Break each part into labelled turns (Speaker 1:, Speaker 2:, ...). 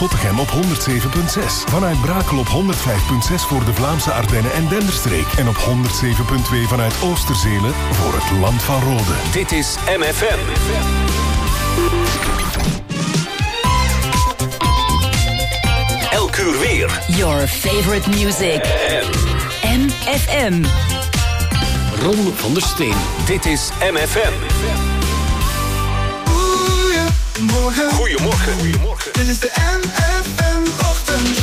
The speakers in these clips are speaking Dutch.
Speaker 1: Zottegem op 107.6. Vanuit Brakel op 105.6 voor de Vlaamse Ardennen en Denderstreek. En op 107.2 vanuit Oosterzelen voor het Land van Rode.
Speaker 2: Dit is MFM. Elk uur weer.
Speaker 3: Your favorite music. MFM.
Speaker 2: Ron van der Steen. Dit is MFM.
Speaker 4: Goedemorgen.
Speaker 2: Goedemorgen. Goedemorgen.
Speaker 4: Dit is de MFM-ochtend.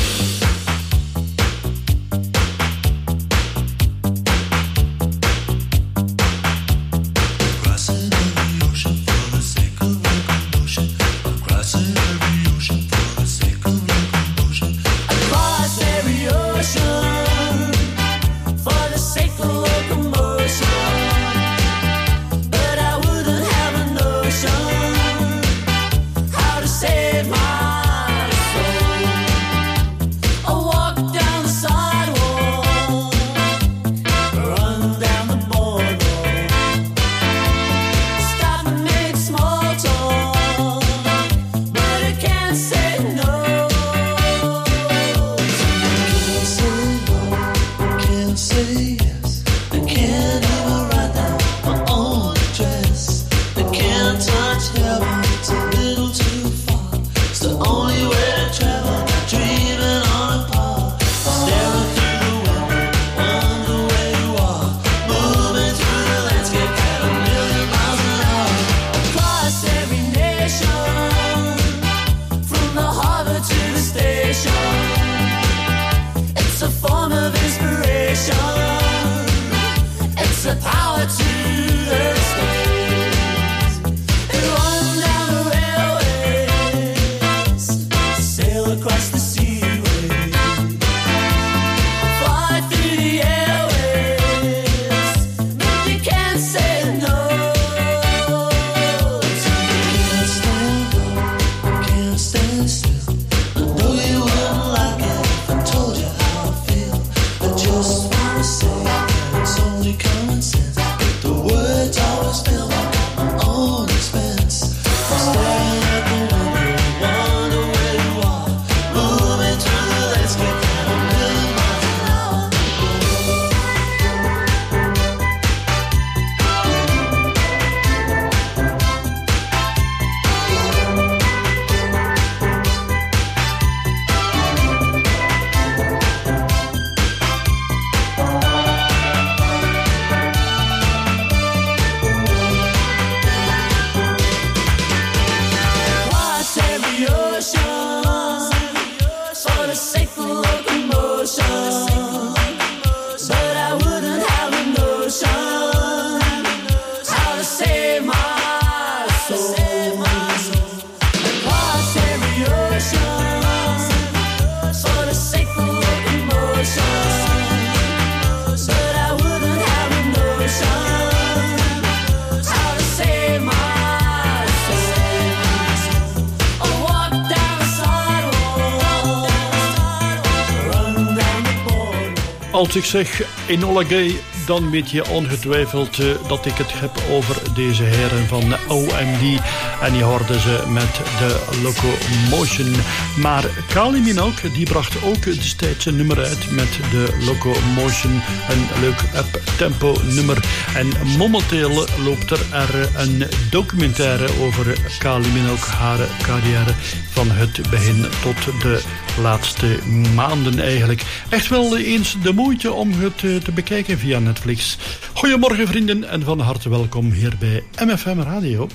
Speaker 5: Als ik zeg Enola Gay, dan weet je ongetwijfeld dat ik het heb over deze heren van OMD. En die hoorden ze met de Locomotion. Maar Kylie Minogue, die bracht ook destijds een nummer uit met de Locomotion. Een leuk up-tempo nummer. En momenteel loopt er een documentaire over Kylie Minogue, haar carrière van het begin tot de laatste maanden eigenlijk. Echt wel eens de moeite om het te bekijken via Netflix. Goedemorgen vrienden en van harte welkom hier bij MFM Radio.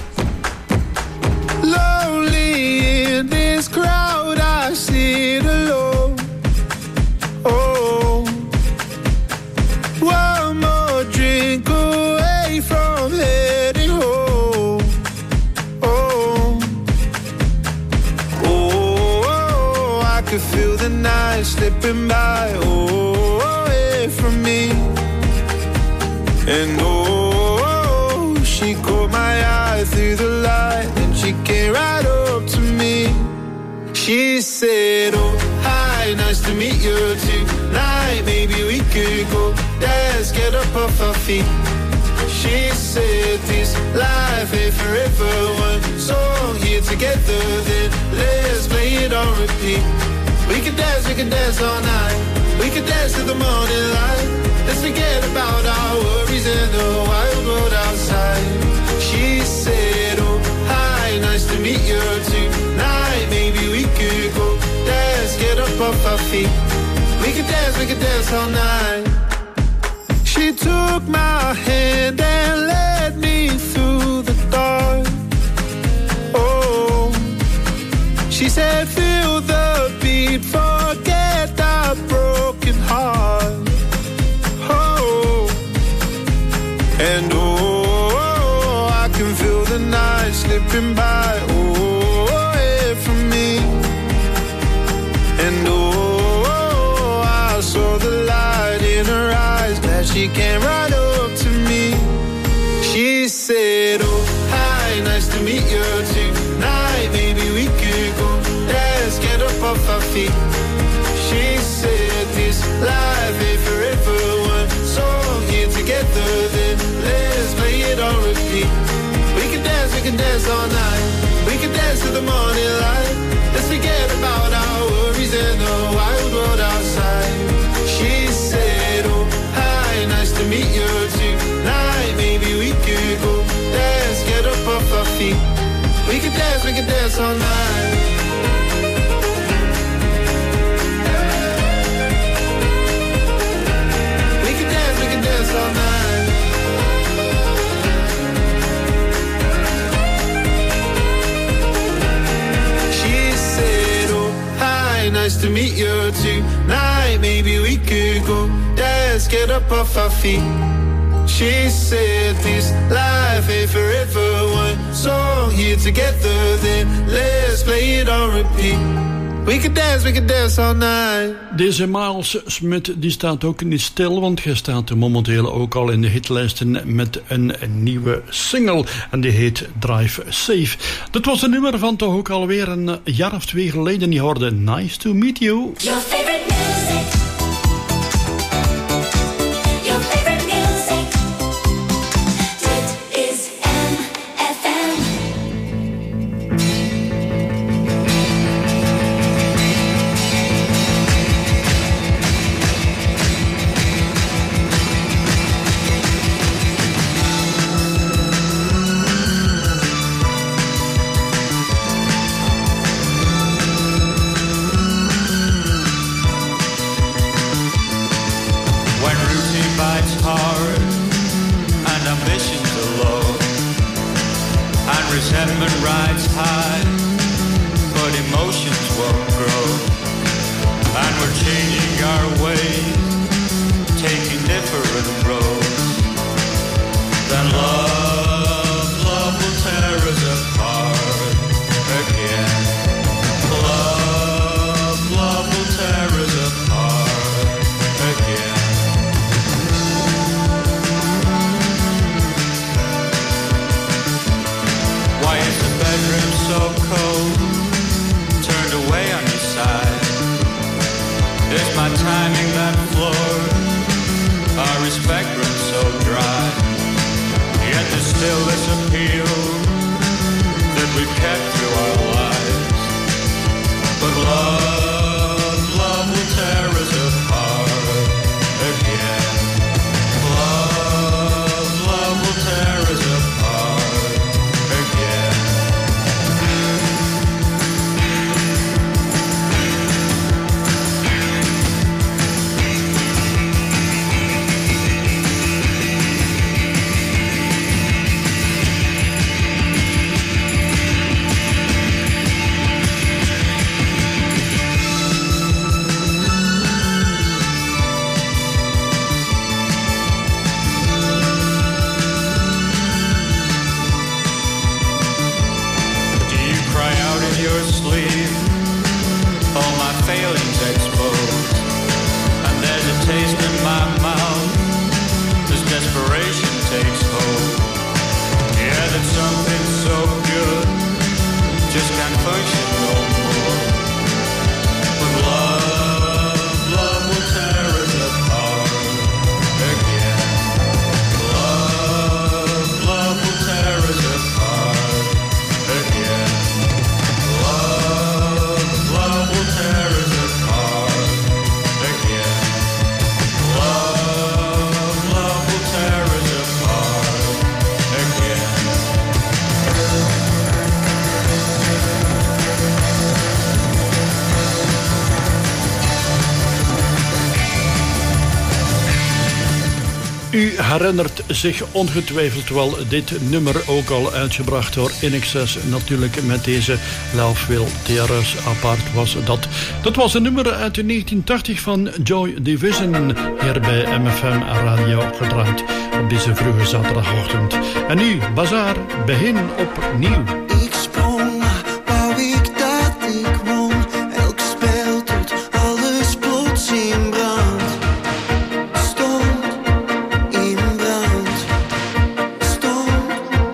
Speaker 4: Lonely in this crowd, I sit alone. Oh, one more drink away from heading home. Oh, oh, I could feel the night slipping by. Oh, away from me. And oh, she caught my eye through the light. She came right up to me. She said, oh, hi, nice to meet you tonight. Maybe we could go dance, get up off our feet. She said, this life ain't forever. One song here together, then let's play it on repeat. We could dance all night. We could dance to the morning light. Let's forget about our worries and the wild world outside. She said, oh, hi, nice to meet you tonight. Maybe we could go dance, get up off our feet. We could dance all night. She took my hand and led me through the dark. Oh, she said, feel the beat, forget our broken heart. Oh, and oh, I can feel the night slipping by. Oh, away from me. And oh, I saw the light in her eyes. Glad she came right up to me. She said, oh, hi, nice to meet you tonight. Maybe we could go dance, get up off our feet. She said, this life ain't forever. One song here together, then let's play it on repeat. We can dance all night. We can dance to the morning light. Let's forget about our worries and the wild world outside. She said, oh, hi, nice to meet you tonight. Maybe we could go dance, get up off our feet. We can dance all night. We can dance all night. She said, oh, hi, nice to meet you tonight. Maybe we could go dance, get up off our feet. She said this life ain't forever. One song here together, then let's play it on repeat. We can dance all night.
Speaker 5: Deze Miles Smith die staat ook niet stil, want hij staat momenteel ook al in de hitlijsten met een nieuwe single. En die heet Drive Safe. Dat was een nummer van toch ook alweer een jaar of 2 geleden. Die hoorde Nice to Meet You.
Speaker 6: Your favorite music. Your favorite music. Dit is MFM.
Speaker 7: Hard and ambitions are low, and resentment rides high, but emotions won't grow. And we're changing our ways, taking different roads. Then love will tear us apart again. Love will tear us apart again. Why is the bedroom so cold? Turned away on your side. Is my timing that flawed? Our respect runs so dry. Yet there's still this appeal that we've kept through our lives. But love will tear us apart again. Love will tear us apart again. Failings exposed, and there's a taste in my mouth as desperation takes hold. Yeah, that something so good just can't function no more. But love will tear us apart again. Love will tear us apart again. Love will
Speaker 5: herinnert zich ongetwijfeld wel dit nummer, ook al uitgebracht door INXS. Natuurlijk met deze Love Will Tear Us Apart was dat. Dat was een nummer uit de 1980 van Joy Division, hier bij MFM Radio gedraaid op deze vroege zaterdagochtend. En nu, Bazaar, begin opnieuw.
Speaker 8: Ik sprong, wou ik dat ik won. Elk spel tot alles plots in brand. Stond in brand. Stond.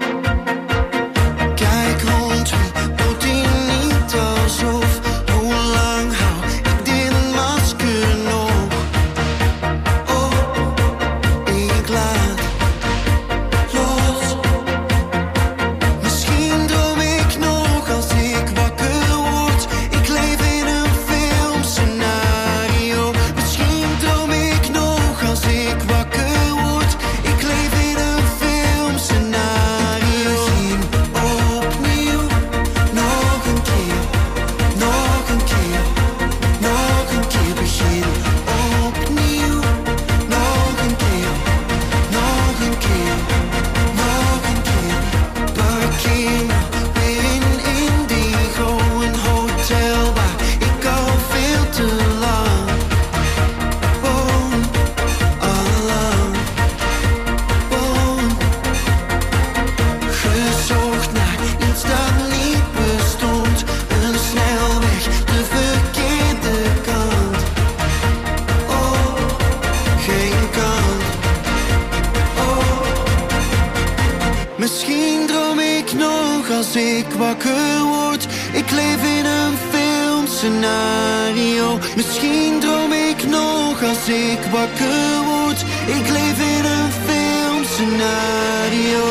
Speaker 8: Kijk rond, wie doet die niet alsof? Hoe lang hou ik dit masker nog? Oh, ik laat los. Misschien droom ik nog als ik wakker word. Ik leef in een filmscenario. Misschien droom ik nog als ik wakker word. Ik leef in een filmscenario. Begin opnieuw, nog een keer, nog een keer, nog een keer. Begin opnieuw, nog een keer, nog een keer, nog een keer. Parkeer me weer in Indigo, een hotel waar ik al veel te lang woon, allang woon. Gezocht naar iets dat niet bestond, een snelweg, de verkeerde kant. Oh, geen kant. Oh. Misschien droom ik nog als ik wakker word. Ik leef in een filmscenario. Misschien droom ik nog als ik wakker word. Ik leef in een filmscenario.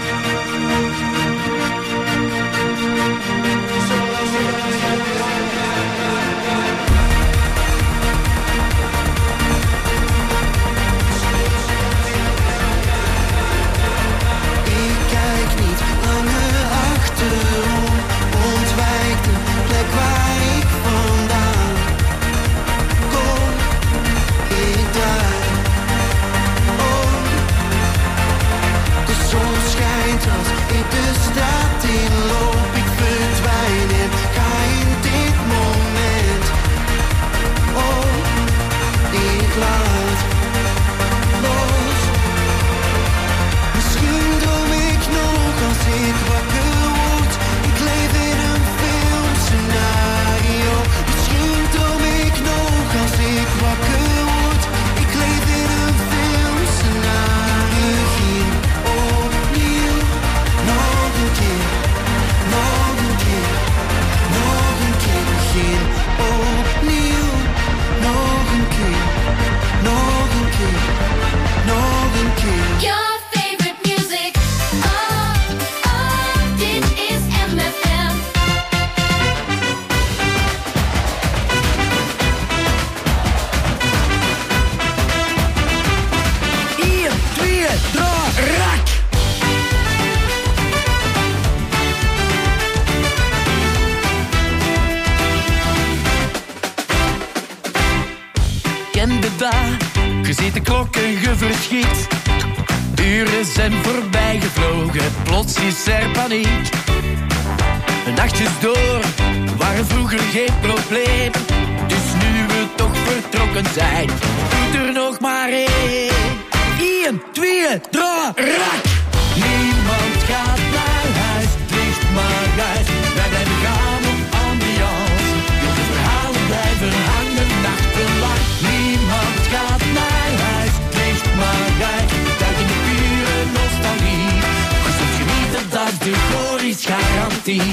Speaker 8: Ik kijk niet langer achterom, ontwijk de plek waar ik vandaan kom. Ik draai om. De zon schijnt als ik de straat inloop. Ik verdwijn en ga in dit moment. Oh, ik laat los. Misschien droom ik nog als ik wakker word. Ik leef in een filmscenario. Misschien droom ik nog als ik wakker word. Ik leef in een filmscenario. Begin opnieuw, nog een keer, nog een keer, nog een keer. Begin opnieuw, nog een keer, nog een keer, nog een keer.
Speaker 6: Your favorite music. Oh, oh, dit is MFM.
Speaker 8: 1, 2, 3, rak!
Speaker 9: Ken de dag, je ziet de klok en je verschiet. Uren zijn voorbij gevlogen, plots is er paniek. De nachtjes door waren vroeger geen probleem. Dus nu we toch vertrokken zijn, doet er nog maar één. 1, 2, 3, rak! Niemand gaat naar huis, het licht maar uit. Wij blijven gaan op ambiance. De verhalen blijven hangen nachtenlang. Niemand gaat naar huis, het licht maar uit. Duik in de pure nostalgie. Gezond genieten, dat is de Goris garantie.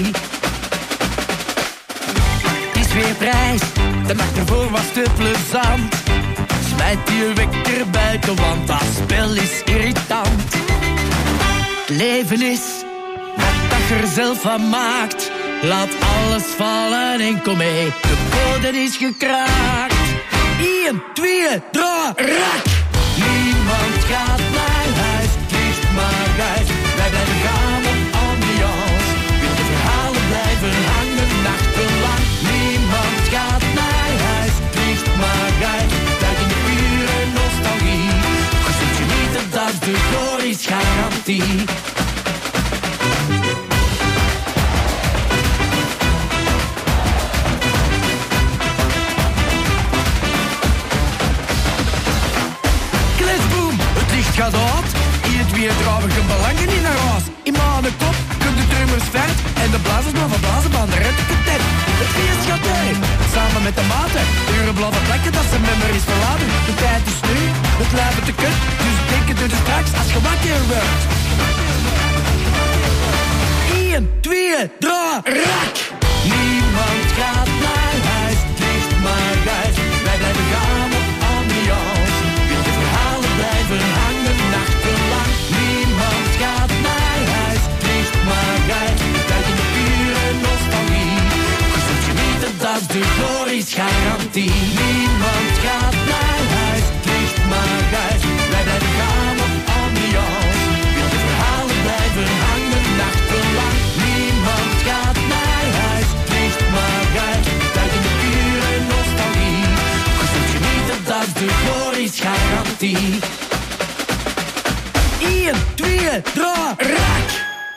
Speaker 9: Het is weer prijs, de nacht ervoor was te plezant. Smijt je wekker buiten, want dat spel is irritant. Het leven is wat dat je er zelf van maakt. Laat alles vallen en kom mee, de code is gekraakt. 1, 2, 3, rak! Niemand gaat naar huis, het licht maar uit. Wij blijven gaan op ambiance. De verhalen blijven hangen nachtenlang. Niemand gaat naar huis, het licht maar uit. Duik in de pure nostalgie. Gezond genieten, dat is die trouwige belangen in haar huis. In mijn kop komt de drummers vet en de blazers blijven blazen van de retteketet. Het feest gaat door, samen met de maten. Uren blijven plekken dat ze memories verlaten. De tijd is nu, het lijven te kut. Dus denken doe er straks als je wakker wordt. 1, 2, 3, rak! Niemand gaat naar huis, het ligt maar thuis. Wij blijven gaan op ambiance. De verhalen blijven hangen nachtenlang. Niemand gaat naar huis, het ligt maar thuis. Buiten de pure nostalgie. Je zult genieten, dat is de glorisch garantie. Niemand gaat naar huis, het ligt maar thuis. Wij blijven gaan op ambiance. De verhalen blijven hangen nachtenlang. Niemand gaat naar huis, het ligt maar thuis. Buiten de pure nostalgie. Je zult genieten, dat is de glorisch garantie. 1, 2, 3, rak!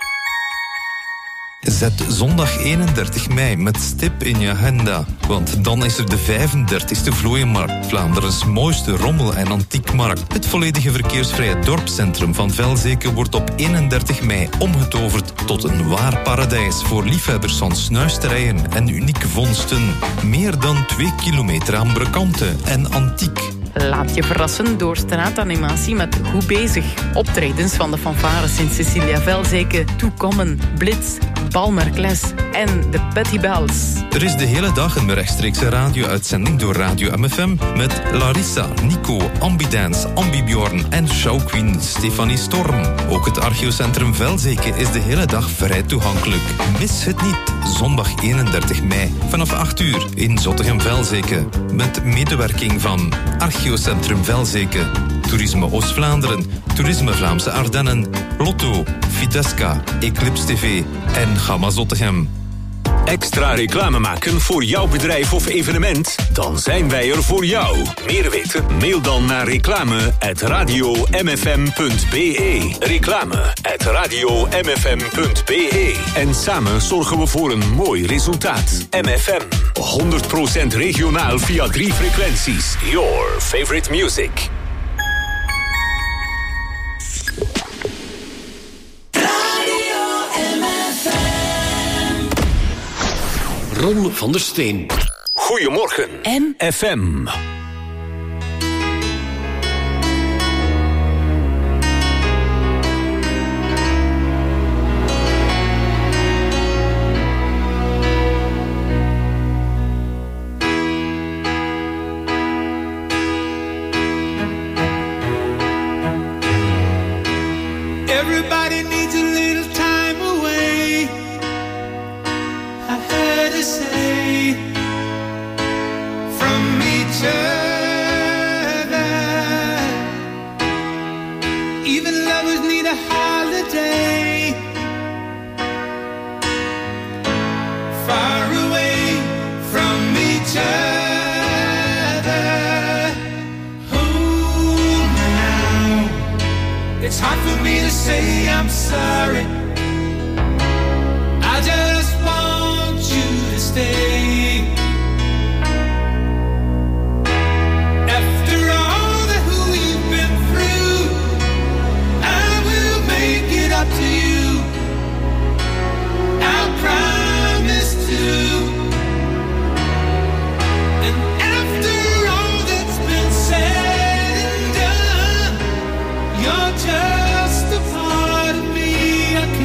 Speaker 10: Zet zondag 31 mei met stip in je agenda. Want dan is er de 35e Vlooienmarkt, Vlaanderen's mooiste rommel- en antiekmarkt. Het volledige verkeersvrije dorpscentrum van Velzeke wordt op 31 mei omgetoverd tot een waar paradijs voor liefhebbers van snuisterijen en unieke vondsten. Meer dan 2 kilometer aan brokanten en antiek.
Speaker 11: Laat je verrassen door straatanimatie met Goed Bezig. Optredens van de fanfares in Cecilia Velzeke, Toekommen, Blitz, Balmerkles en de Petty Bells.
Speaker 10: Er is de hele dag een rechtstreekse radio-uitzending door Radio MFM met Larissa, Nico, Ambidance, Ambibjorn en showqueen Stefanie Storm. Ook het archeocentrum Velzeke is de hele dag vrij toegankelijk. Mis het niet, zondag 31 mei vanaf 8 uur in Zottegem-Velzeke. Met medewerking van Archeocentrum Velzeke, Toerisme Oost-Vlaanderen, Toerisme Vlaamse Ardennen, Lotto, Fidesca, Eclipse TV en Gamma Zottegem.
Speaker 2: Extra reclame maken voor jouw bedrijf of evenement? Dan zijn wij er voor jou. Meer weten? Mail dan naar reclame@radiomfm.be. Reclame@radiomfm.be. En samen zorgen we voor een mooi resultaat. MFM. 100% regionaal via 3 frequenties. Your favorite music. Ron van der Steen. Goedemorgen. FM.
Speaker 4: Everybody needs a little time away. I heard her say from each other. Even lovers need a holiday. Far away from each other. Oh, now it's hard for me to say I'm sorry. I just want you to stay. After all that we've been through, I will make it up to you. I promise to. And after all that's been said and done, you're just a part of me I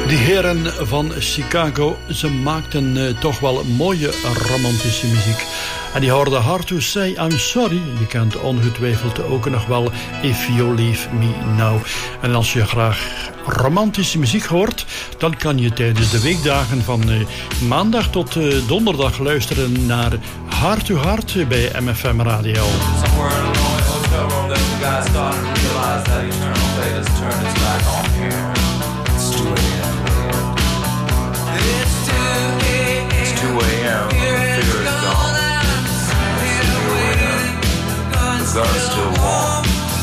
Speaker 5: Die heren van Chicago, ze maakten toch wel mooie romantische muziek. En die hoorden Hard to Say I'm Sorry. Je kent ongetwijfeld ook nog wel If You Leave Me Now. En als je graag romantische muziek hoort, dan kan je tijdens de weekdagen van maandag tot donderdag luisteren naar Heart to Heart bij MFM Radio.
Speaker 12: Somewhere in a lonely hotel room, there's a guy starting to realize that eternal fate has turned its back on here. It's 2 a.m. It's 2 a.m. Fear is gone. The gun's still warm.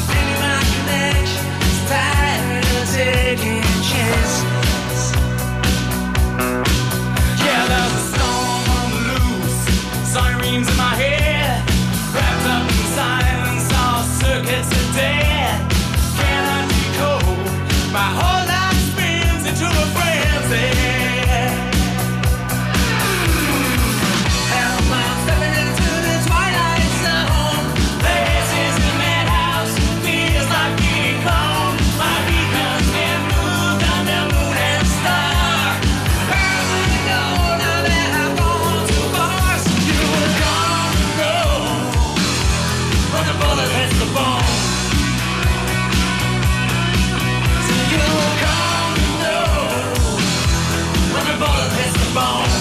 Speaker 8: Taking chances.
Speaker 12: Yeah, there's a storm on the loose. Sirens in my head. Wrapped up in silence, all circuits are dead. Cannot decode. My whole life spins into a frenzy.
Speaker 8: Hell, I'm stepping into the twilight zone.
Speaker 12: This is the madhouse. Feels like being gone. My beacon's been moved on the moon and star.
Speaker 8: Where am I to go now that I've gone too far? So
Speaker 12: You were gone to know when the bullet hits the bone. So you were gone to know when the bullet hits the bone.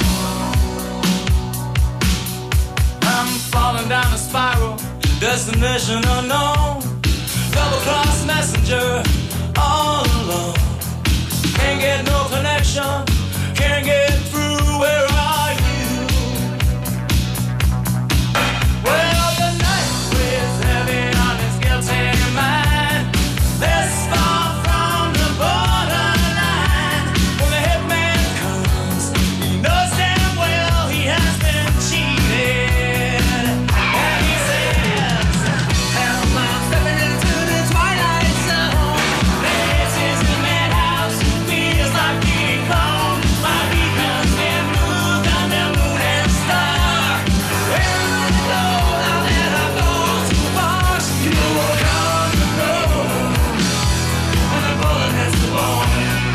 Speaker 12: I'm falling down a spiral, destination unknown. Double cross messenger, all alone. Can't get no connection, can't get through. Where are you? Well, the night weighs heavy on his guilty mind. This far from the borderline. When the hitman comes, he knows damn well he has been cheated. And he says,
Speaker 8: hell, I'm stepping into the twilight zone.
Speaker 12: this is the madhouse, feels like being gone. My beacon's been moved on the moon and star.
Speaker 8: Where am I to go now that I've gone too far? So
Speaker 12: You were gone to know when the bullet hits the bone.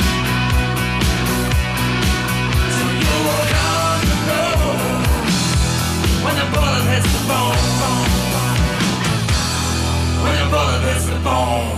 Speaker 12: So you were gone to know when the bullet hits the bone. When the bullet hits the bone.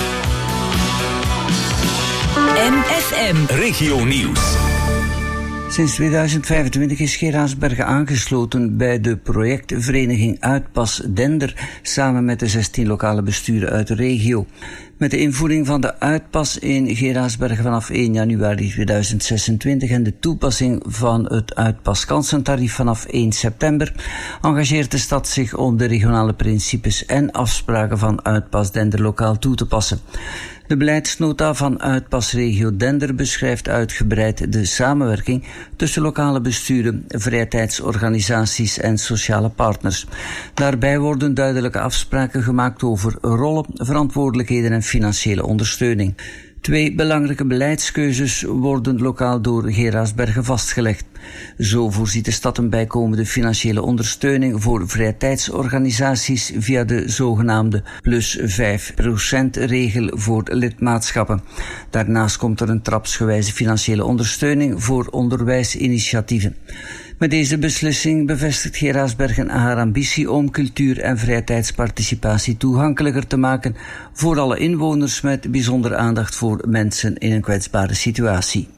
Speaker 3: MFM
Speaker 2: Regio Nieuws.
Speaker 13: Sinds 2025 is Geraardsbergen aangesloten bij de projectvereniging Uitpas Dender, samen met de 16 lokale besturen uit de regio. Met de invoering van de Uitpas in Geraardsbergen vanaf 1 januari 2026 en de toepassing van het Uitpaskansentarief vanaf 1 september engageert de stad zich om de regionale principes en afspraken van Uitpas Dender lokaal toe te passen. De beleidsnota van Uitpasregio Dender beschrijft uitgebreid de samenwerking tussen lokale besturen, vrije tijdsorganisaties en sociale partners. Daarbij worden duidelijke afspraken gemaakt over rollen, verantwoordelijkheden en financiële ondersteuning. 2 belangrijke beleidskeuzes worden lokaal door Geraardsbergen vastgelegd. Zo voorziet de stad een bijkomende financiële ondersteuning voor vrije tijdsorganisaties via de zogenaamde plus 5% regel voor lidmaatschappen. Daarnaast komt er een trapsgewijze financiële ondersteuning voor onderwijsinitiatieven. Met deze beslissing bevestigt Geraardsbergen haar ambitie om cultuur- en vrije tijdsparticipatie toegankelijker te maken voor alle inwoners met bijzondere aandacht voor mensen in een kwetsbare situatie.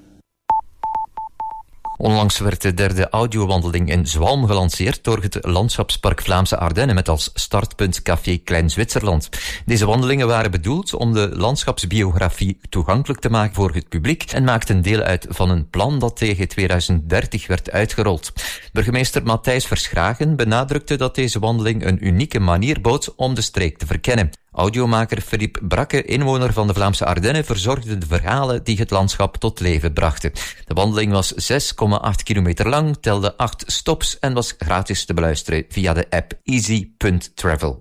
Speaker 14: Onlangs werd de derde audiowandeling in Zwalm gelanceerd door het Landschapspark Vlaamse Ardennen met als startpunt Café Klein Zwitserland. Deze wandelingen waren bedoeld om de landschapsbiografie toegankelijk te maken voor het publiek en maakten deel uit van een plan dat tegen 2030 werd uitgerold. Burgemeester Matthijs Verschragen benadrukte dat deze wandeling een unieke manier bood om de streek te verkennen. Audiomaker Philippe Brakke, inwoner van de Vlaamse Ardennen, verzorgde de verhalen die het landschap tot leven brachten. De wandeling was 6,8 kilometer lang, telde 8 stops en was gratis te beluisteren via de app easy.travel.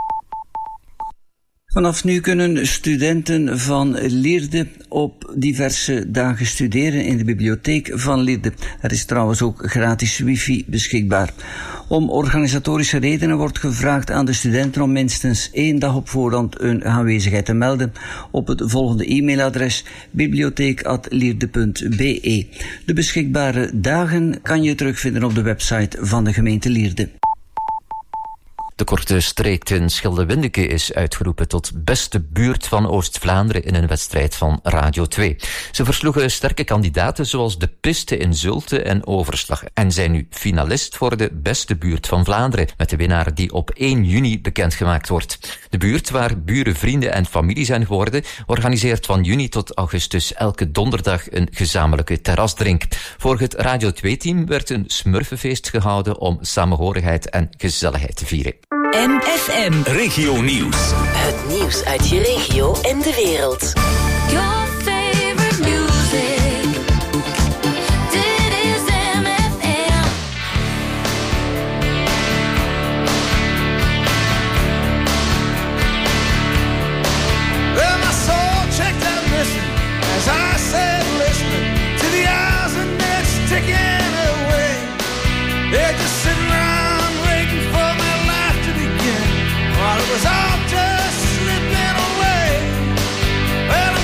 Speaker 13: Vanaf nu kunnen studenten van Lierde op diverse dagen studeren in de bibliotheek van Lierde. Er is trouwens ook gratis wifi beschikbaar. Om organisatorische redenen wordt gevraagd aan de studenten om minstens 1 dag op voorhand hun aanwezigheid te melden op het volgende e-mailadres bibliotheek@lierde.be. De beschikbare dagen kan je terugvinden op de website van de gemeente Lierde.
Speaker 14: De korte streek in Schelde-Windeke is uitgeroepen tot beste buurt van Oost-Vlaanderen in een wedstrijd van Radio 2. Ze versloegen sterke kandidaten zoals de Piste in Zulte en Overslag en zijn nu finalist voor de beste buurt van Vlaanderen, met de winnaar die op 1 juni bekendgemaakt wordt. De buurt, waar buren, vrienden en familie zijn geworden, organiseert van juni tot augustus elke donderdag een gezamenlijke terrasdrink. Voor het Radio 2-team werd een smurfenfeest gehouden om samenhorigheid en gezelligheid te vieren.
Speaker 3: MFM
Speaker 2: Regio Nieuws.
Speaker 3: Het nieuws uit je regio en de wereld.
Speaker 6: Your favorite music. Dit is MFM.
Speaker 4: Well, my soul checked out missing as I sat listening to the hours and minutes ticking away. They're just sitting around waiting for my life to begin, while it was all just slipping away. Well,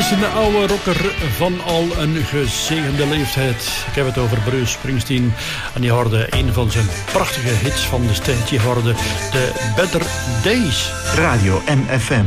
Speaker 5: is een oude rocker van al een gezegende leeftijd. Ik heb het over Bruce Springsteen. En die hoorde een van zijn prachtige hits van de tijd. Die hoorde de Better Days.
Speaker 15: Radio MFM.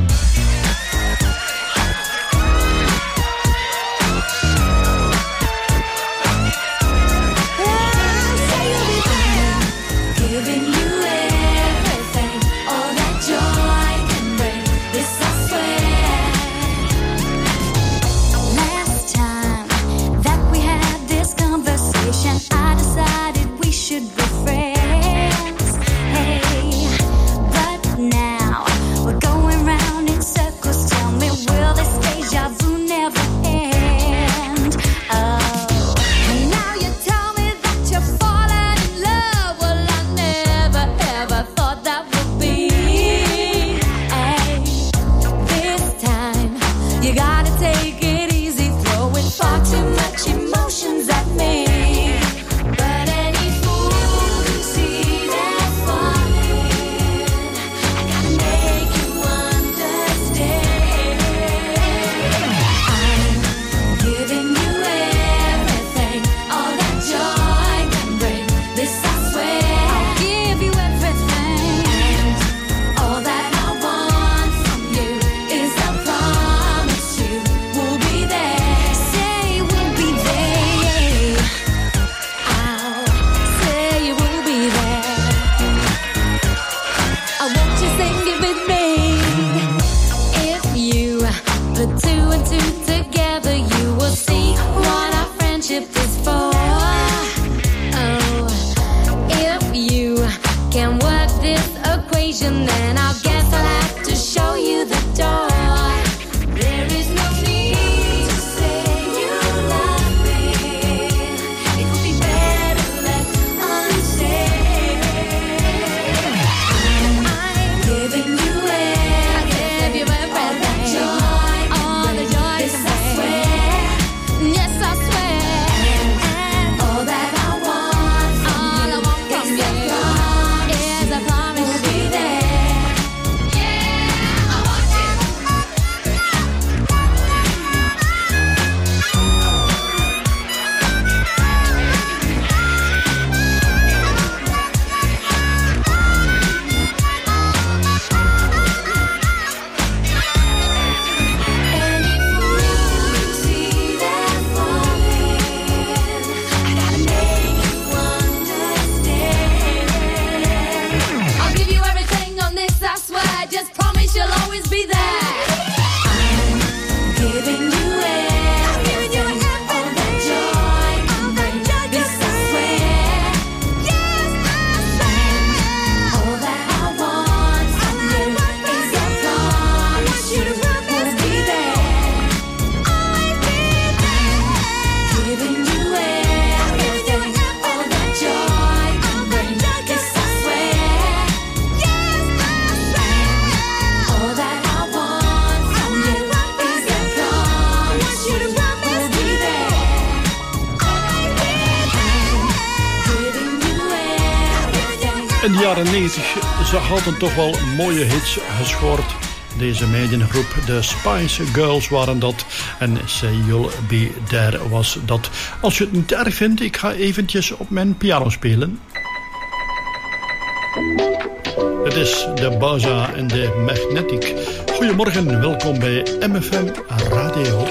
Speaker 5: In de jaren 90 ze hadden toch wel mooie hits gescoord. Deze meidengroep, de Spice Girls waren dat. En Say You'll Be There was dat. Als je het niet erg vindt, ik ga eventjes op mijn piano spelen. Het is de Baza en de Magnetic. Goedemorgen, welkom bij MFM Radio.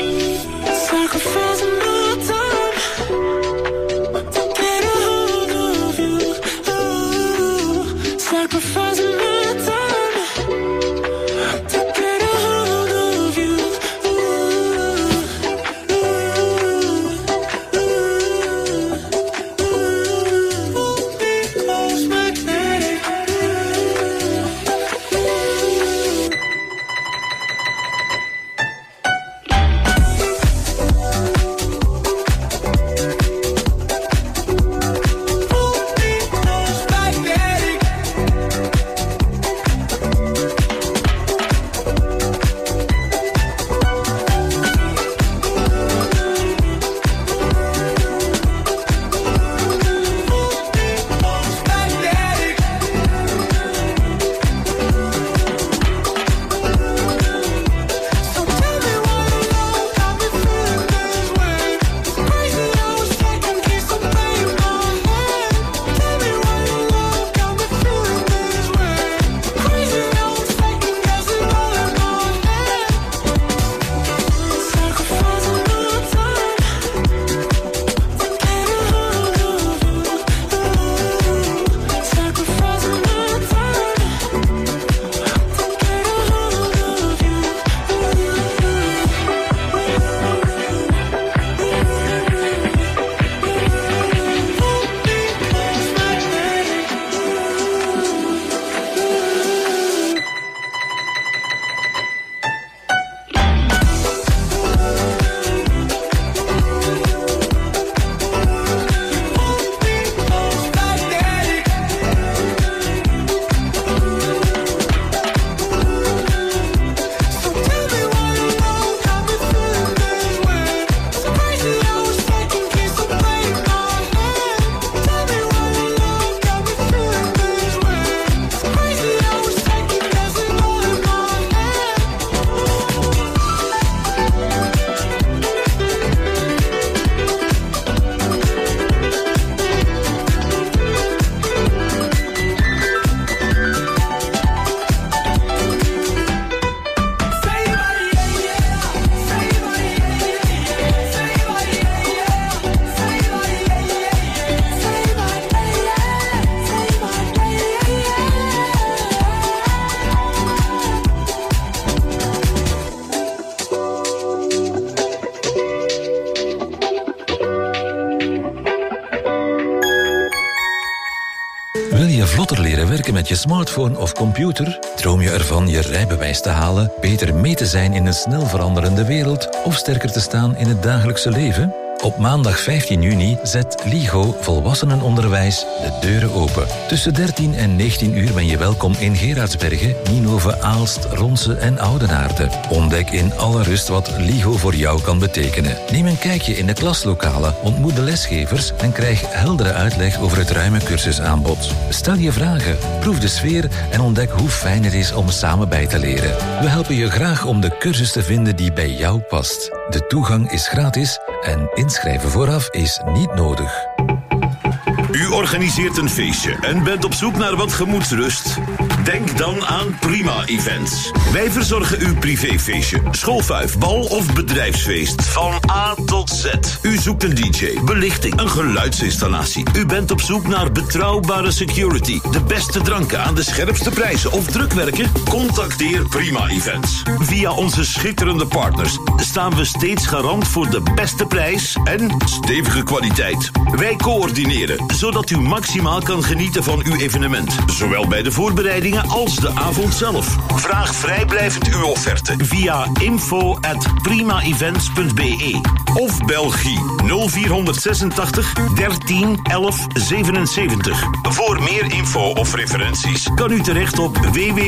Speaker 15: Wil je vlotter leren werken met je smartphone of computer? Droom je ervan je rijbewijs te halen, beter mee te zijn in een snel veranderende wereld of sterker te staan in het dagelijkse leven? Op maandag 15 juni zet LIGO Volwassenenonderwijs de deuren open. Tussen 13 en 19 uur ben je welkom in Gerardsbergen, Nienhoven, Aalst, Ronse en Oudenaarde. Ontdek in alle rust wat LIGO voor jou kan betekenen. Neem een kijkje in de klaslokalen, ontmoet de lesgevers en krijg heldere uitleg over het ruime cursusaanbod. Stel je vragen, proef de sfeer en ontdek hoe fijn het is om samen bij te leren. We helpen je graag om de cursus te vinden die bij jou past. De toegang is gratis en inschrijven vooraf is niet nodig.
Speaker 16: U organiseert een feestje en bent op zoek naar wat gemoedsrust? Denk dan aan Prima Events. Wij verzorgen uw privéfeestje, schoolfuif, bal of bedrijfsfeest. Van A tot Z. U zoekt een DJ, belichting, een geluidsinstallatie. U bent op zoek naar betrouwbare security, de beste dranken aan de scherpste prijzen of drukwerken? Contacteer Prima Events. Via onze schitterende partners staan we steeds garant voor de beste prijs en stevige kwaliteit. Wij coördineren, zodat u maximaal kan genieten van uw evenement. Zowel bij de voorbereidingen als de avond zelf. Vraag vrijblijvend uw offerte via info@primaevents.be of Belgie 0486 13 11 77. Voor meer info of referenties kan u terecht op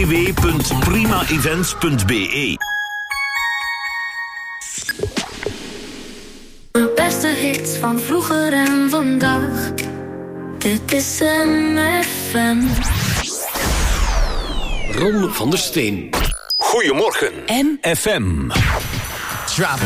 Speaker 16: www.primaevents.be.
Speaker 6: De beste hits van vroeger en vandaag. Dit is MFM.
Speaker 2: Ron van der Steen. Goedemorgen. FM.
Speaker 9: Drop it.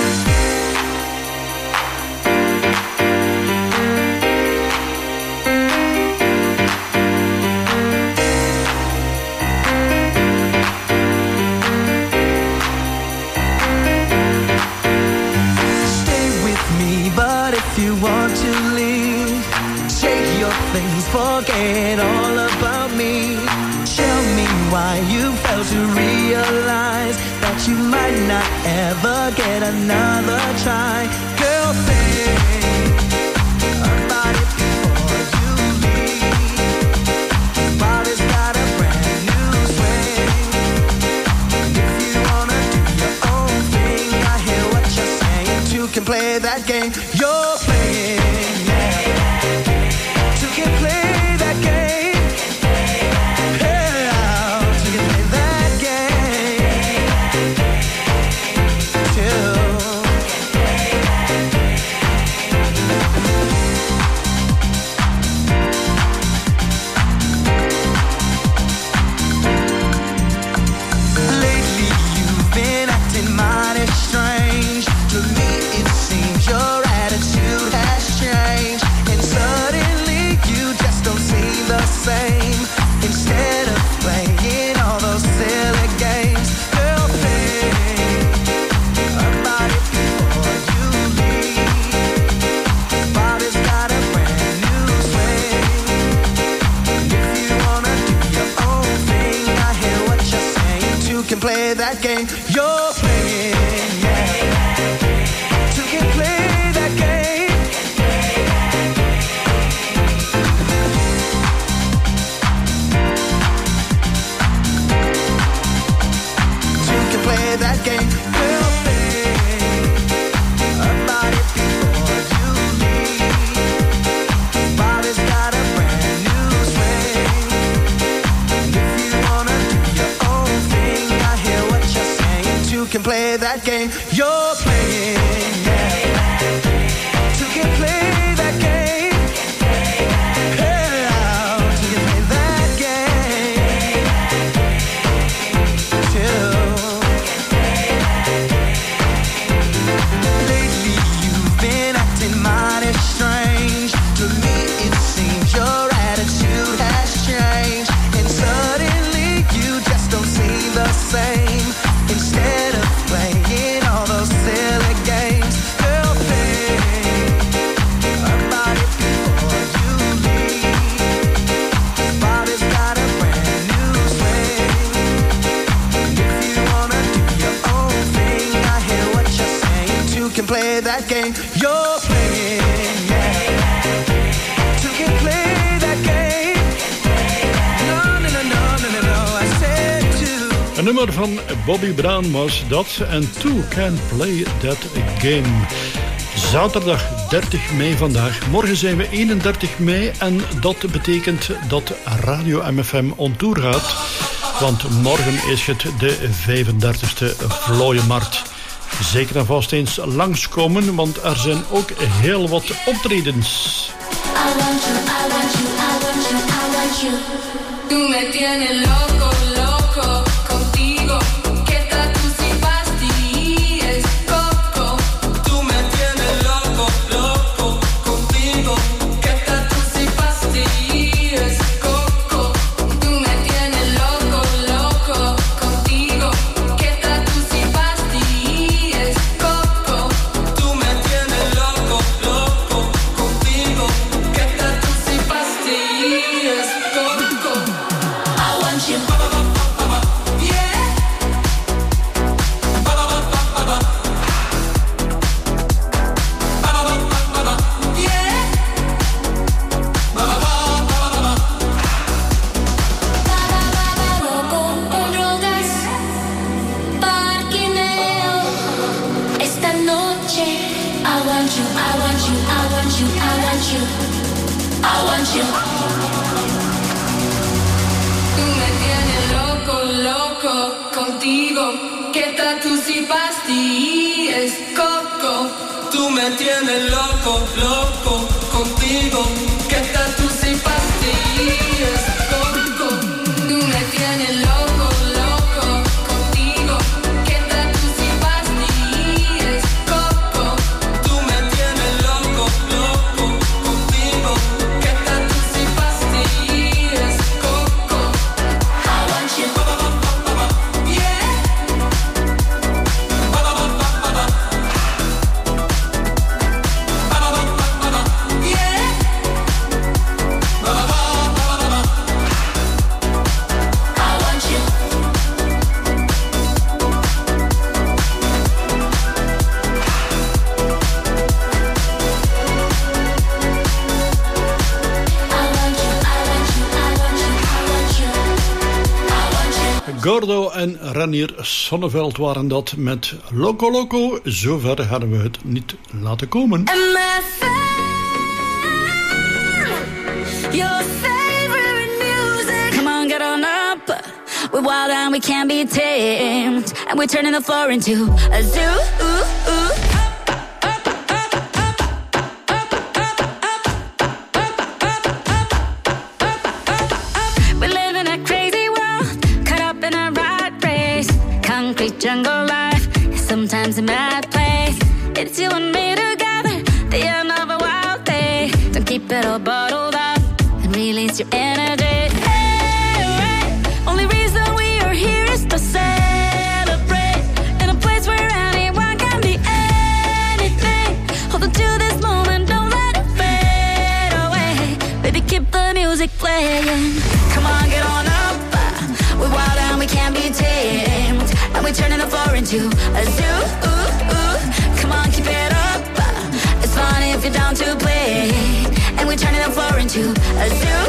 Speaker 8: You want to leave, take your things, forget all about me. Tell me why you failed to realize that you might not ever get another try. Girl, think about it before you leave. Body's got a brand new swing. If you wanna do your own thing, I hear what you're saying. Two can play that game. You're playing, yeah. Two can play that game. Yeah, two can play that game. Two. Lately you've been acting mighty strange. To me it seems your attitude has changed, and suddenly you just don't seem the same. Instead of playing all those silly games, girl, think about it before you leave. Body's got a brand new swing. If you wanna do your own thing, I hear what you're saying. Two can play that game. You're playing, yeah. Two can play that game. Two can play that game. Girl, think about it before you leave. Body's got a brand new swing. If you wanna do your own thing, I hear what you're saying. Two can play that game. You're playing, yeah. Two can play that game. Yeah, two can play that game. Two. Lately you've been acting mighty strange. To me it seems your attitude has changed, and suddenly you just don't seem the same. Instead of playing all those silly games, girl, think about it before you leave. Body's got a brand new swing. If you wanna do your own thing, I hear what you're saying. Two can play that game. You're playing, yeah. Two can play that game.
Speaker 5: Een nummer van Bobby Brown was dat. En Two Can Play That Game. Zaterdag 30 mei vandaag. Morgen zijn we 31 mei. En dat betekent dat Radio MFM on tour gaat. Want morgen is het de 35e Vlooienmarkt. Zeker en vast eens langskomen, want er zijn ook heel wat optredens.
Speaker 6: I want you, I want you, I want you, I want you. Tú me tienes loco, loco, contigo. Que tú si pastillas, coco. Tú me tienes loco, loco, contigo. Que tú si pastillas, coco. Tú me tienes loco, loco, contigo. Que tú si pastillas, coco. Tú me tienes loco, loco, contigo. Que tú si pastillas, coco. I want you. Esta noche, I want you, I want you, I want you, I want you, I want you. Tú me tienes loco, loco, contigo. Que tú si pastillas, coco. Tú me tienes loco, loco, contigo. Que tú si pastillas, coco. Tú me tienes loco, loco, contigo. Que tú si pastillas, coco. Tú me tienes loco, loco, contigo. Que tú si pastillas, coco. I want you.
Speaker 5: Gordo en Renier Sonneveld waren dat met Loco Loco. Zover hadden we het niet laten komen.
Speaker 6: Your favorite music. Come on, get on up. We're wild and we can't be tamed. And we're turning the floor into a zoo. We live in a crazy world, caught up in a rat race. Concrete jungle life, sometimes a mad place. It's you and me together, the end of a wild day. Don't keep it all bottled up and release your energy. Hey, only reason we are here is to celebrate. In a place where anyone can be anything. Hold on to this moment, don't let it fade away. Baby, keep the music playing. Come on, get on up. We're wild and we can't be tamed. And we're turning the floor into a zoo. Come on, keep it up. It's fun if you're down to play. And we're turning the floor into a zoo.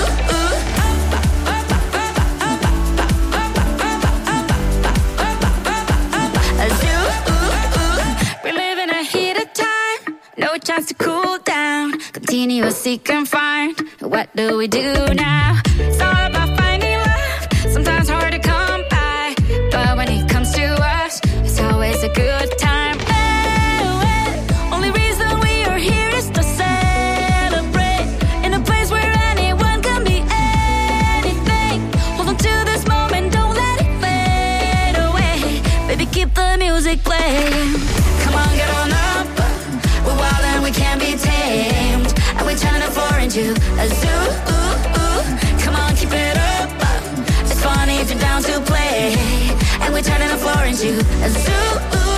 Speaker 6: A zoo. We live in a heated time. No chance to cool down. Continuous seek and find. What do we do now? It's all about finding love. Sometimes hard to come by. But when it comes to us, it's always a good time. Only reason we are here is to celebrate. In a place where anyone can be anything. Hold on to this moment, don't let it fade away. Baby, keep the music playing. Come on, get on up. We're wild and we can't be tamed. And we're turning the floor into a zoo. Come on, keep it up. It's funny if you're down to play. And we're turning the floor into a zoo.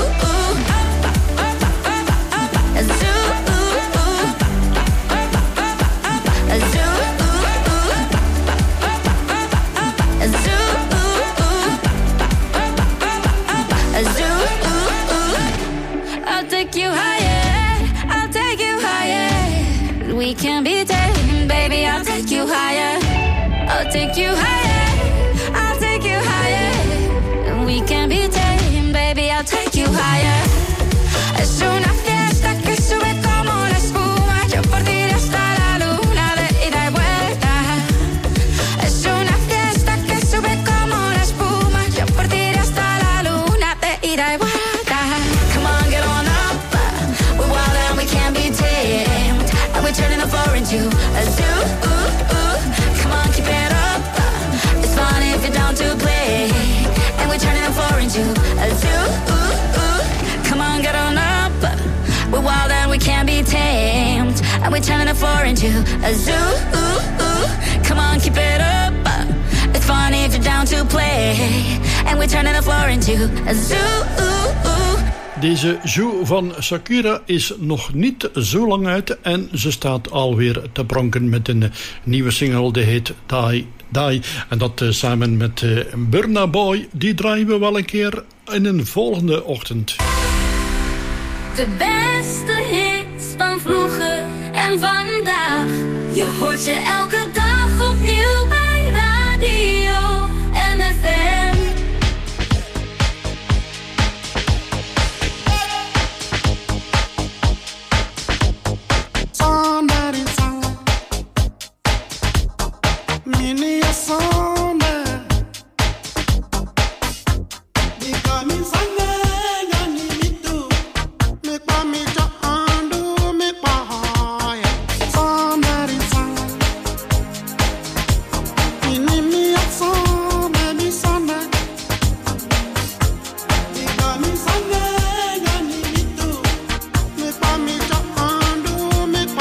Speaker 6: A zoo. A zoo. A zoo. A zoo. I'll take you higher. I'll take you higher. We can be tamed, baby. I'll take you higher. I'll take you higher. I'll take you higher. we're turning the floor into a zoo. Come on, keep it up. It's fun if you're down to play. And we're turning the floor into a zoo.
Speaker 5: Deze Zoo van Sakura is nog niet zo lang uit en ze staat alweer te pronken met een nieuwe single, die heet Die. En dat samen met Burna Boy, die draaien we wel een keer in een volgende ochtend.
Speaker 6: De beste hits van vroeger en vandaag. Je hoort ze elke dag opnieuw bij Radio MFM.
Speaker 8: Somebody sang mini a song because me sang ya ni mi tu me pa mi ja andu me pa ya somebody sang mini mi a song me sang because me sang ya ni mi tu me pa mi ja andu me pa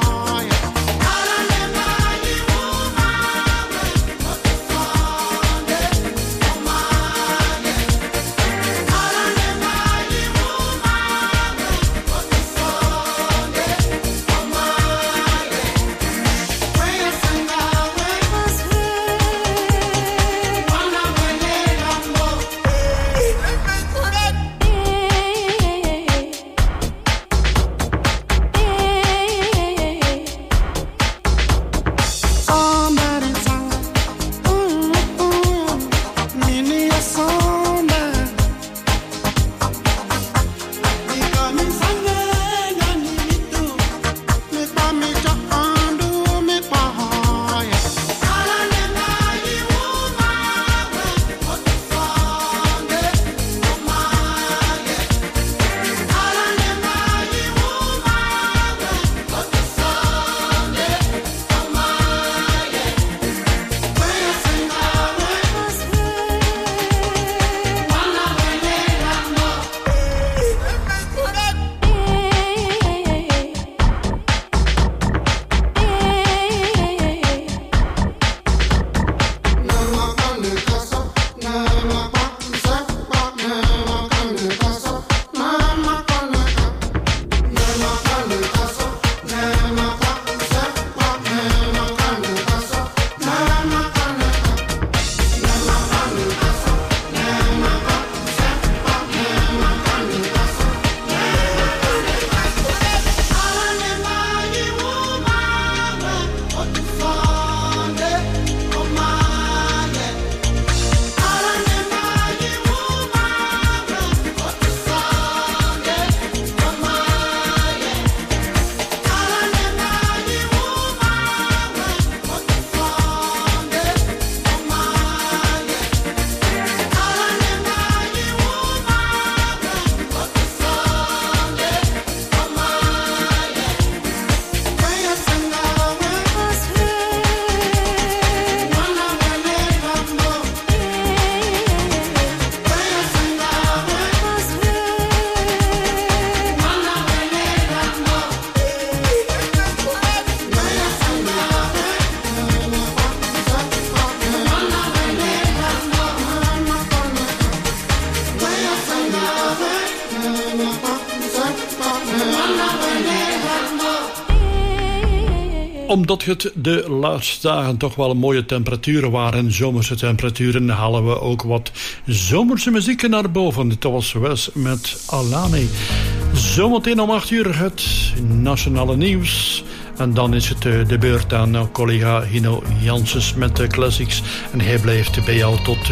Speaker 5: Omdat het de laatste dagen toch wel mooie temperaturen waren, zomerse temperaturen, halen we ook wat zomerse muziek naar boven. Dit was Wes met Alani. Zometeen om 8 uur het nationale nieuws. En dan is het de beurt aan collega Hino Janssens met de classics. En hij blijft bij jou tot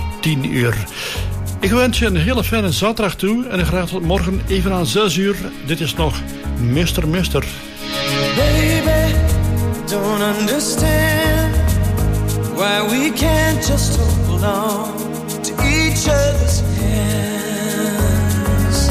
Speaker 5: 10 uur. Ik wens je een hele fijne zaterdag toe. En graag tot morgen even aan 6 uur. Dit is nog Mr.
Speaker 8: Baby, don't understand why we can't just hold on to each other's hands.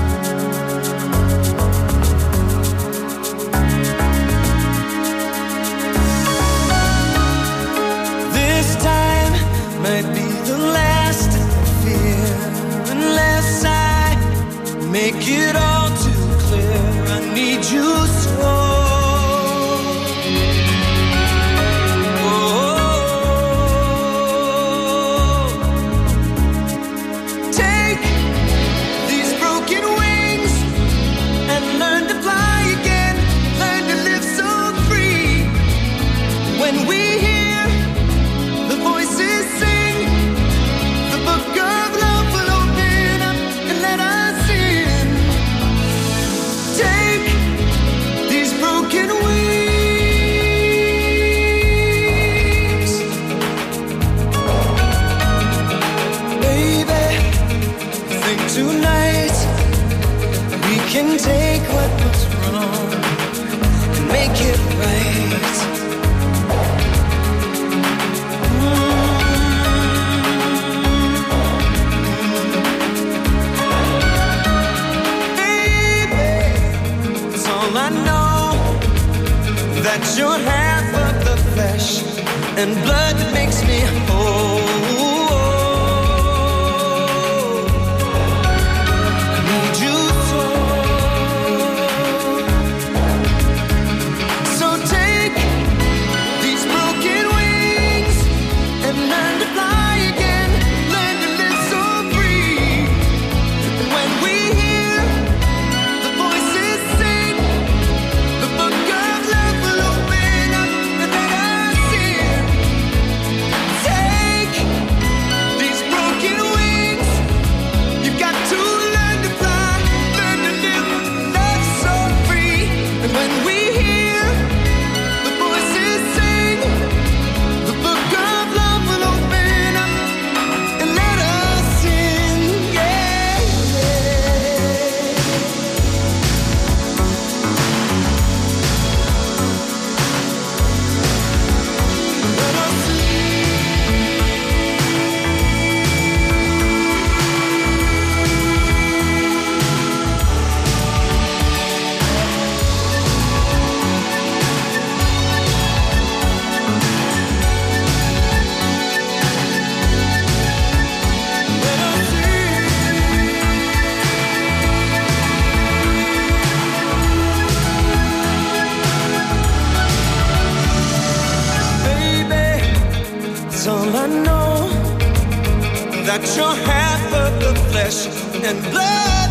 Speaker 8: This time might be the last I fear, unless I make it all too clear. I need you so. and blood that makes me whole. I need you so take these broken wings and learn to fly again, learn to live so free. And when we hear the voices sing, the book of love will open up and let us in. Take these broken wings, you've got to learn to fly, learn to live, love so free. And when we hear the voices sing, the book of love will open up and let us in. Yeah, let us in. Baby, it's all I know, that you're half of the flesh and blood